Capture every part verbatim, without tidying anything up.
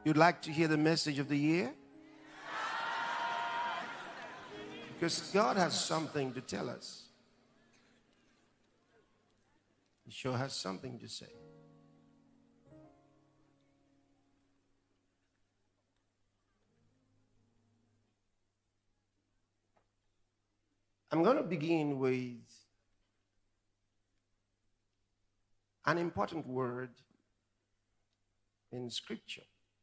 You'd like to hear the message of the year? Because God has something to tell us. He sure has something to say. I'm going to begin with an important word in Scripture.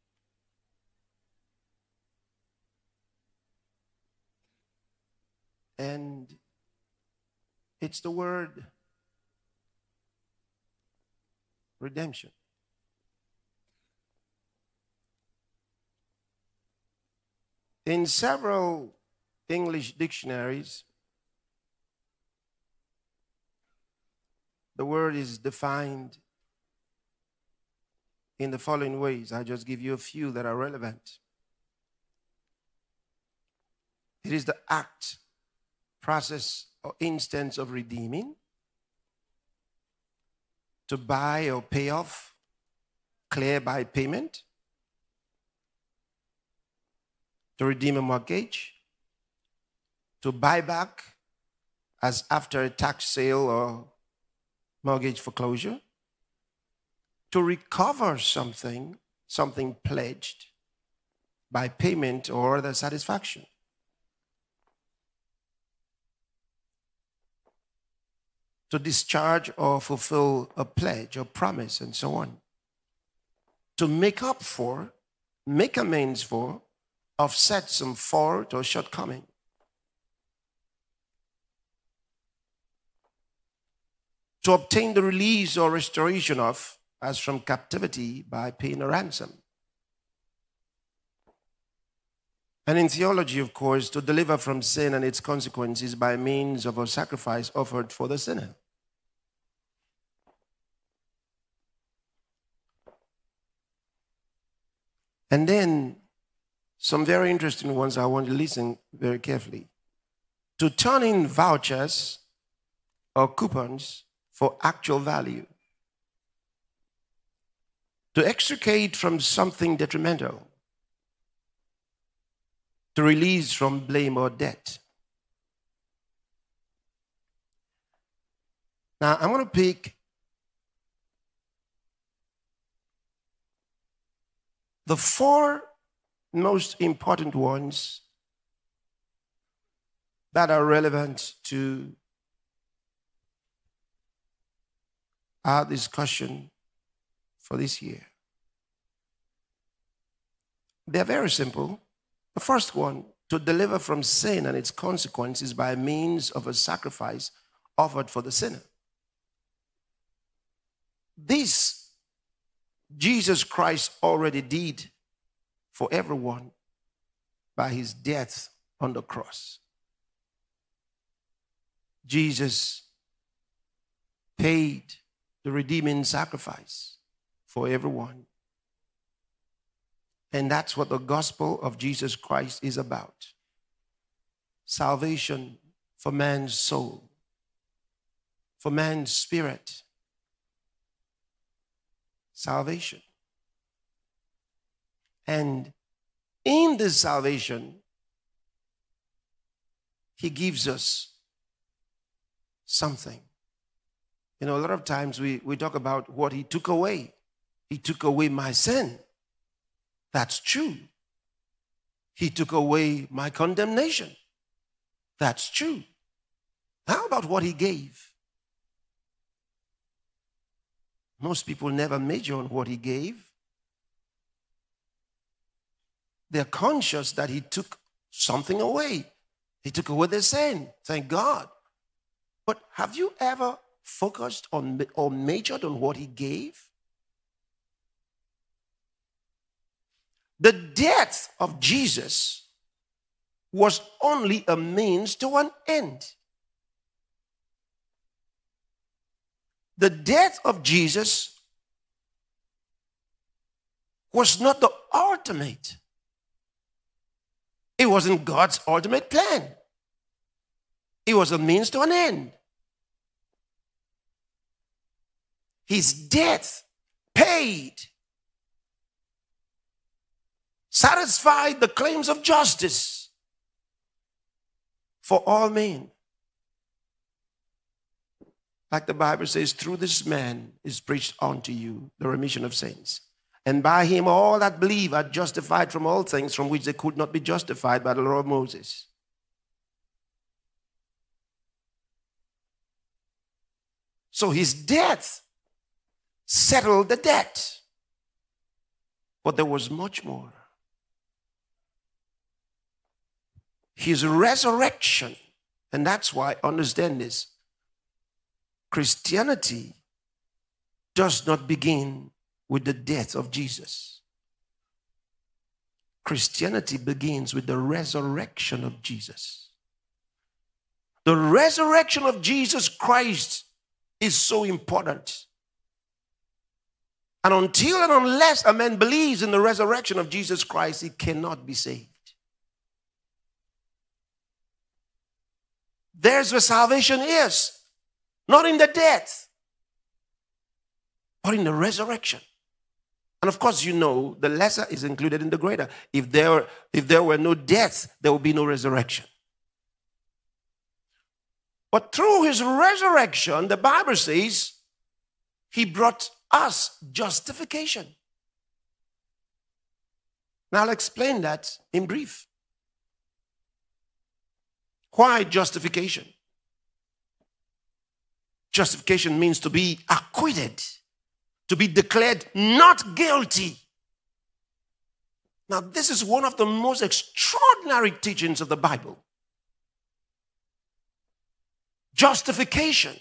And it's the word redemption. In several English dictionaries, the word is defined in the following ways. I'll just give you a few that are relevant. It is the act, process, or instance of redeeming, to buy or pay off, clear by payment, to redeem a mortgage, to buy back as after a tax sale or mortgage foreclosure, to recover something, something pledged by payment or other satisfaction. To discharge or fulfill a pledge or promise and so on. To make up for, make amends for, offset some fault or shortcoming. To obtain the release or restoration of, as from captivity by paying a ransom. And in theology, of course, to deliver from sin and its consequences by means of a sacrifice offered for the sinner. And then some very interesting ones I want you to listen very carefully. To turn in vouchers or coupons for actual value. To extricate from something detrimental. To release from blame or debt. Now, I'm going to pick the four most important ones that are relevant to our discussion for this year. They're very simple. The first one, to deliver from sin and its consequences by means of a sacrifice offered for the sinner. This Jesus Christ already did for everyone by his death on the cross. Jesus paid the redeeming sacrifice for everyone. And that's what the gospel of Jesus Christ is about. Salvation for man's soul, for man's spirit. Salvation. And in this salvation, he gives us something. You know, a lot of times we, we talk about what he took away. He took away my sin. That's true. He took away my condemnation. That's true. How about what he gave? Most people never major on what he gave. They're conscious that he took something away. He took away their sin. Thank God. But have you ever focused on or majored on what he gave? The death of Jesus was only a means to an end. The death of Jesus was not the ultimate. It wasn't God's ultimate plan. It was a means to an end. His death paid satisfied the claims of justice for all men. Like the Bible says, through this man is preached unto you the remission of sins. And by him all that believe are justified from all things from which they could not be justified by the law of Moses. So his death settled the debt. But there was much more. His resurrection, and that's why, understand this, Christianity does not begin with the death of Jesus. Christianity begins with the resurrection of Jesus. The resurrection of Jesus Christ is so important. And until and unless a man believes in the resurrection of Jesus Christ, he cannot be saved. There's where salvation is. Not in the death, but in the resurrection. And of course, you know, the lesser is included in the greater. If there, if there were no death, there would be no resurrection. But through his resurrection, the Bible says, he brought us justification. Now I'll explain that in brief. Why justification? Justification means to be acquitted, to be declared not guilty. Now, this is one of the most extraordinary teachings of the Bible. Justification.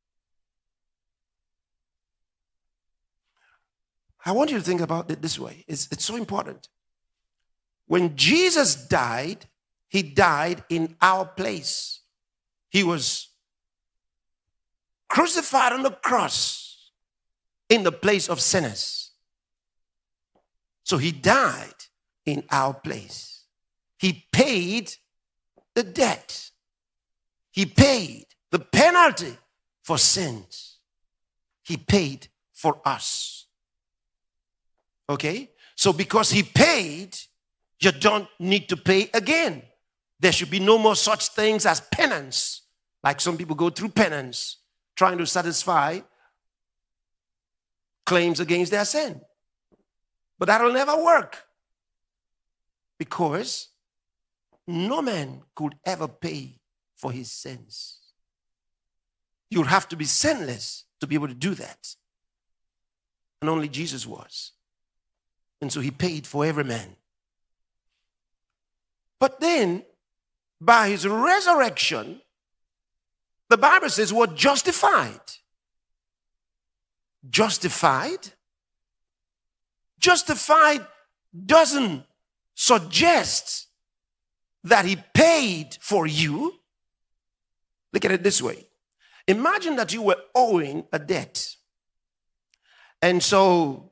I want you to think about it this way. It's, it's so important. When Jesus died, he died in our place. He was crucified on the cross in the place of sinners. So he died in our place. He paid the debt. He paid the penalty for sins. He paid for us. Okay? So because he paid, you don't need to pay again. There should be no more such things as penance. Like some people go through penance, trying to satisfy claims against their sin. But that'll never work. Because no man could ever pay for his sins. You'll have to be sinless to be able to do that. And only Jesus was. And so he paid for every man. But then, by his resurrection, the Bible says we're justified. Justified? Justified doesn't suggest that he paid for you. Look at it this way. Imagine that you were owing a debt. And so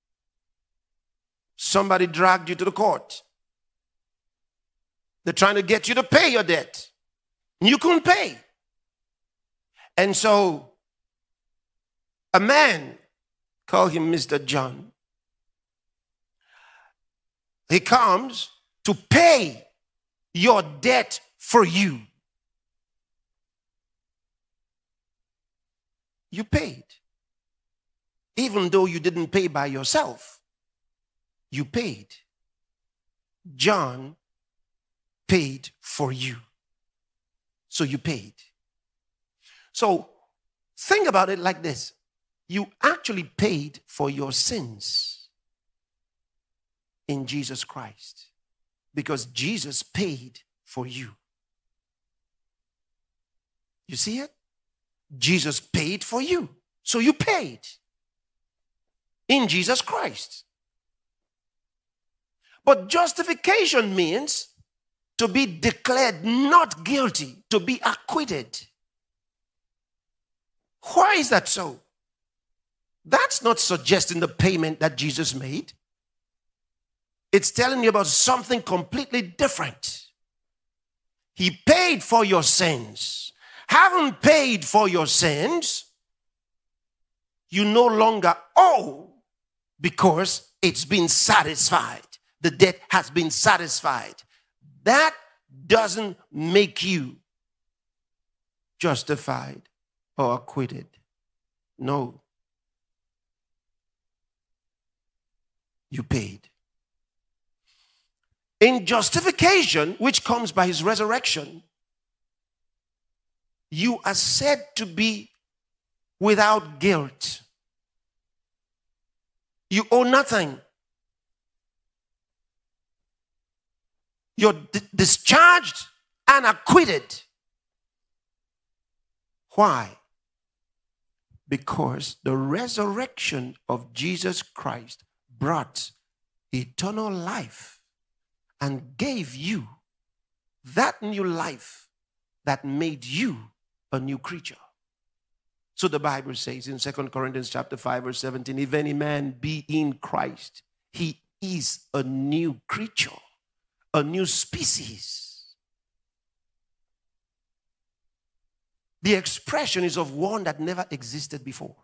somebody dragged you to the court. They're trying to get you to pay your debt. And you couldn't pay. And so a man, call him Mister John, he comes to pay your debt for you. You paid. Even though you didn't pay by yourself, you paid. John paid for you. So you paid. So think about it like this. You actually paid for your sins in Jesus Christ because Jesus paid for you. You see it? Jesus paid for you. So you paid in Jesus Christ. But justification means to be declared not guilty, to be acquitted. Why is that so? That's not suggesting the payment that Jesus made. It's telling you about something completely different. He paid for your sins. Having paid for your sins, you no longer owe because it's been satisfied, the debt has been satisfied. That doesn't make you justified or acquitted. No. You paid. In justification, which comes by his resurrection, you are said to be without guilt. You owe nothing. You're d- discharged and acquitted. Why? Because the resurrection of Jesus Christ brought eternal life and gave you that new life that made you a new creature. So the Bible says in Second Corinthians chapter five, verse seventeen, if any man be in Christ, he is a new creature, a new species. The expression is of one that never existed before.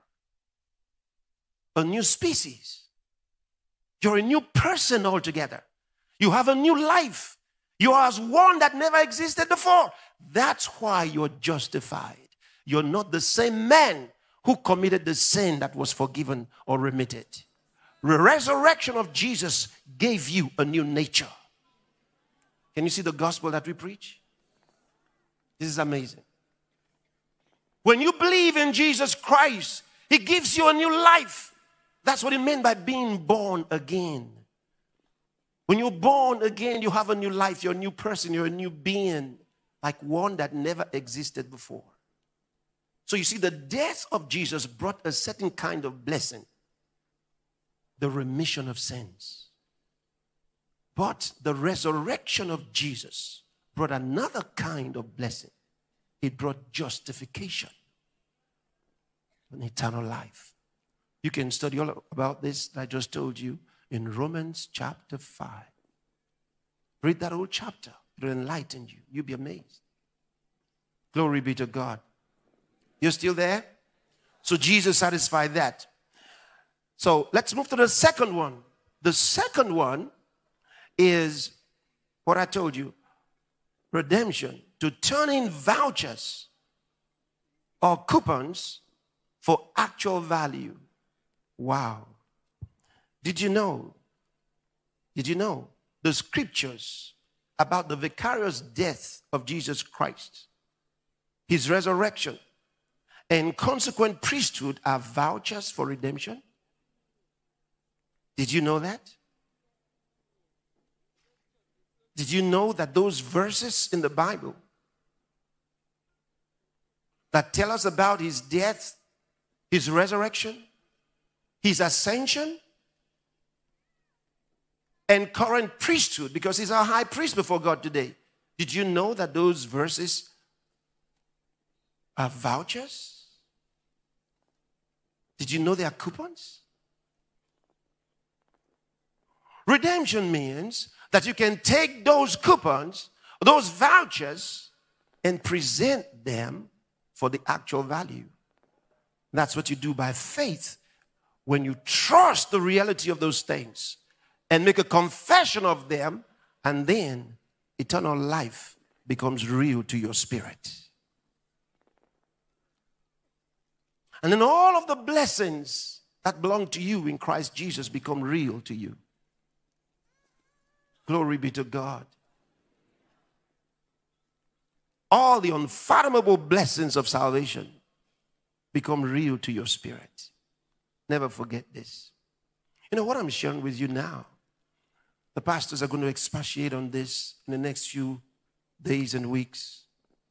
A new species. You're a new person altogether. You have a new life. You are as one that never existed before. That's why you're justified. You're not the same man who committed the sin that was forgiven or remitted. The resurrection of Jesus gave you a new nature. Can you see the gospel that we preach? This is amazing. When you believe in Jesus Christ, he gives you a new life. That's what it meant by being born again. When you're born again, you have a new life. You're a new person. You're a new being, like one that never existed before. So you see, the death of Jesus brought a certain kind of blessing, the remission of sins. But the resurrection of Jesus brought another kind of blessing. It brought justification, an eternal life. You can study all about this that I just told you in Romans chapter five. Read that whole chapter. It will enlighten you. You'll be amazed. Glory be to God. You're still there? So Jesus satisfied that. So let's move to the second one. The second one is what I told you. Redemption. To turn in vouchers or coupons for actual value. Wow. Did you know? Did you know the scriptures about the vicarious death of Jesus Christ, his resurrection, and consequent priesthood are vouchers for redemption? Did you know that? Did you know that those verses in the Bible that tell us about his death, his resurrection, his ascension, and current priesthood, because he's our high priest before God today. Did you know that those verses are vouchers? Did you know they are coupons? Redemption means that you can take those coupons, those vouchers, and present them for the actual value. That's what you do by faith. When you trust the reality of those things and make a confession of them, and then eternal life becomes real to your spirit. And then all of the blessings that belong to you in Christ Jesus become real to you. Glory be to God. All the unfathomable blessings of salvation become real to your spirit. Never forget this. You know what I'm sharing with you now? The pastors are going to expatiate on this in the next few days and weeks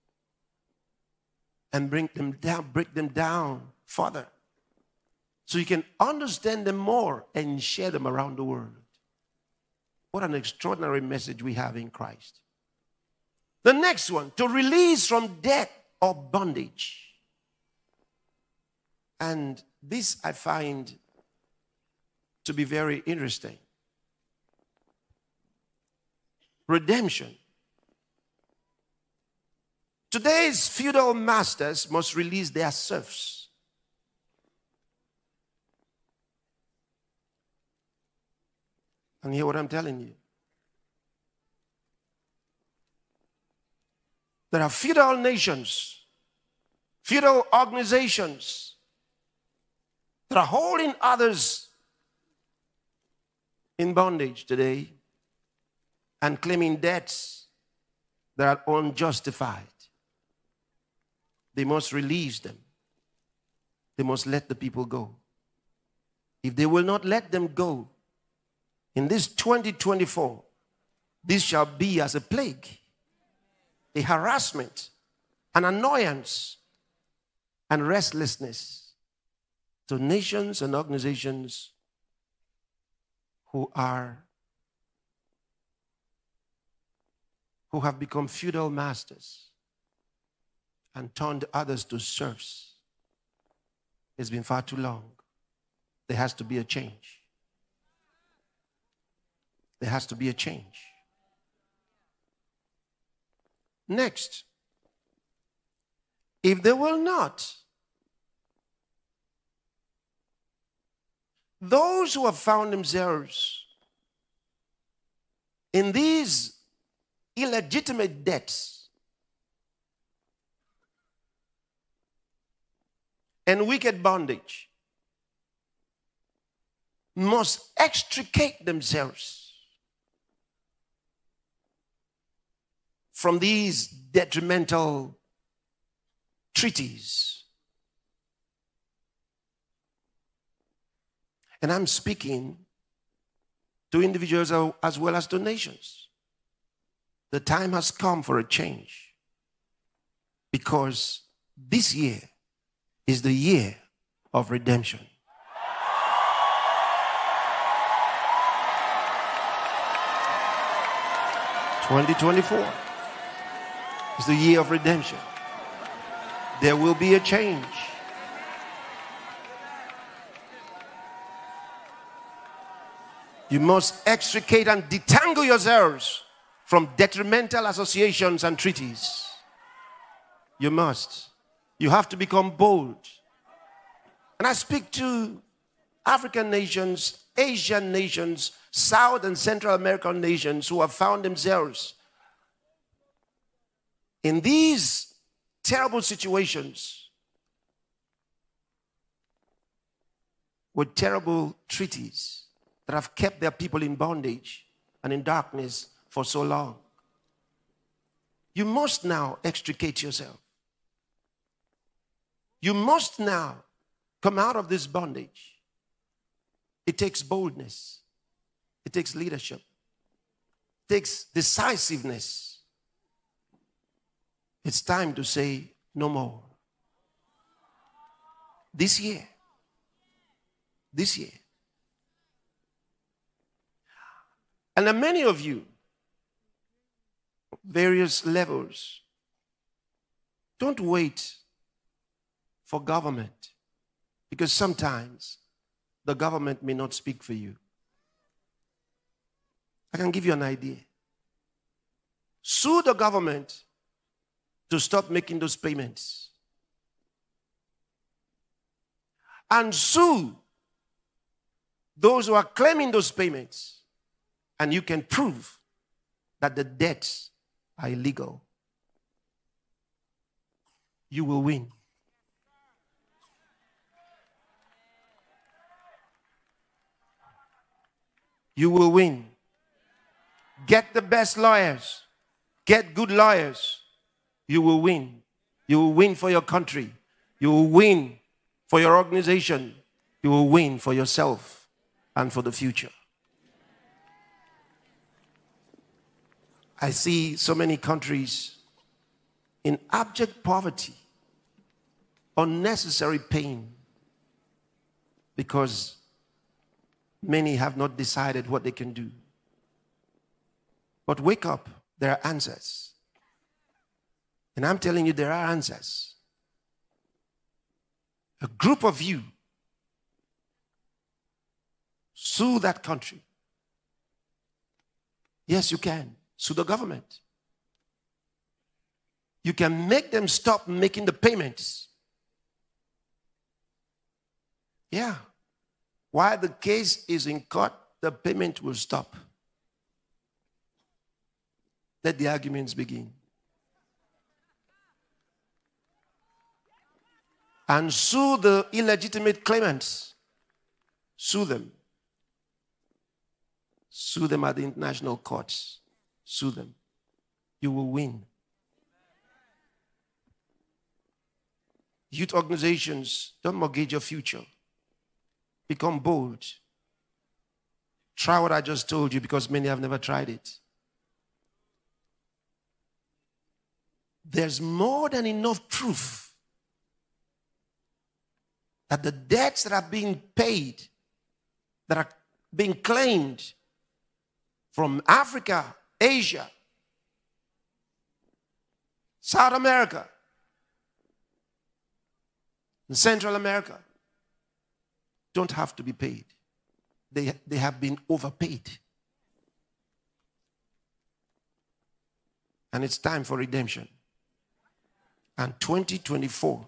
and bring them down, break them down further so you can understand them more and share them around the world. What an extraordinary message we have in Christ. The next one, to release from debt or bondage. And this I find to be very interesting. Redemption. Today's feudal masters must release their serfs. And hear what I'm telling you. There are feudal nations, feudal organizations that are holding others in bondage today and claiming debts that are unjustified. They must release them. They must let the people go. If they will not let them go, in this twenty twenty-four, this shall be as a plague, a harassment, an annoyance, and restlessness to nations and organizations who are who have become feudal masters and turned others to serfs. It's been far too long. There has to be a change. There has to be a change. Next, if they will not, those who have found themselves in these illegitimate debts and wicked bondage must extricate themselves from these detrimental treaties. And I'm speaking to individuals as well as to nations. The time has come for a change, because this year is the year of redemption. twenty twenty-four is the year of redemption. There will be a change. You must extricate and detangle yourselves from detrimental associations and treaties. You must. You have to become bold. And I speak to African nations, Asian nations, South and Central American nations who have found themselves in these terrible situations with terrible treaties that have kept their people in bondage and in darkness for so long. You must now extricate yourself. You must now come out of this bondage. It takes boldness. It takes leadership. It takes decisiveness. It's time to say no more. This year. This year. And there are many of you, various levels, don't wait for government, because sometimes the government may not speak for you. I can give you an idea. Sue the government to stop making those payments. And sue those who are claiming those payments. And you can prove that the debts are illegal. You will win. You will win. Get the best lawyers. Get good lawyers. You will win. You will win for your country. You will win for your organization. You will win for yourself and for the future. I see so many countries in abject poverty, unnecessary pain, because many have not decided what they can do. But wake up, there are answers. And I'm telling you, there are answers. A group of you sue that country. Yes, you can. Sue the government. You can make them stop making the payments. Yeah. While the case is in court, the payment will stop. Let the arguments begin. And sue the illegitimate claimants. Sue them. Sue them at the international courts. Sue them. You will win. Youth organizations, don't mortgage your future. Become bold. Try what I just told you, because many have never tried it. There's more than enough proof that the debts that are being paid, that are being claimed from Africa, Asia, South America, and Central America, don't have to be paid. They, they have been overpaid. And it's time for redemption. And twenty twenty-four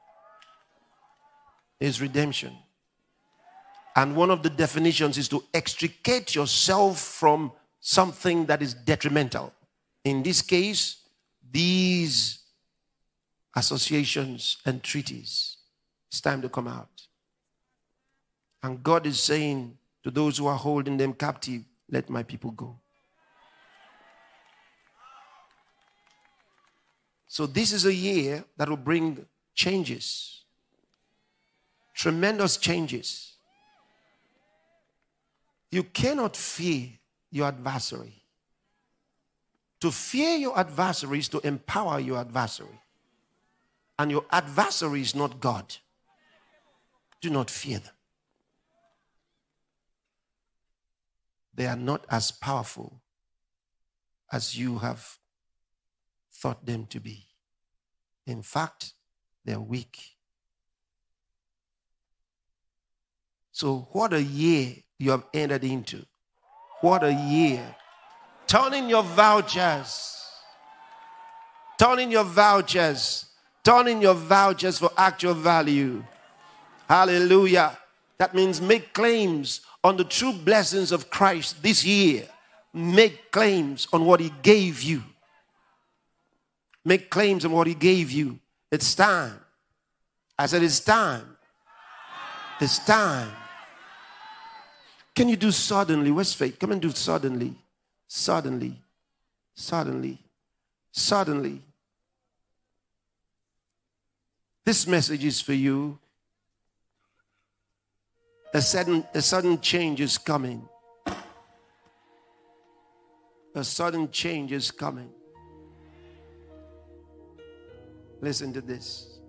is redemption. And one of the definitions is to extricate yourself from something that is detrimental. In this case, these associations and treaties. It's time to come out. And God is saying to those who are holding them captive, let my people go. So this is a year that will bring changes. Tremendous changes. You cannot fear your adversary. To fear your adversary is to empower your adversary. And your adversary is not God. Do not fear them. They are not as powerful as you have thought them to be. In fact, they're weak. So what a year you have entered into. What a year. Turn in your vouchers. Turn in your vouchers. Turn in your vouchers for actual value. Hallelujah. That means make claims on the true blessings of Christ this year. Make claims on what he gave you. Make claims on what he gave you. It's time. I said it's time. It's time. Can you do suddenly? Where's faith? Come and do suddenly. Suddenly. Suddenly. Suddenly. This message is for you. A sudden, a sudden change is coming. A sudden change is coming. Listen to this.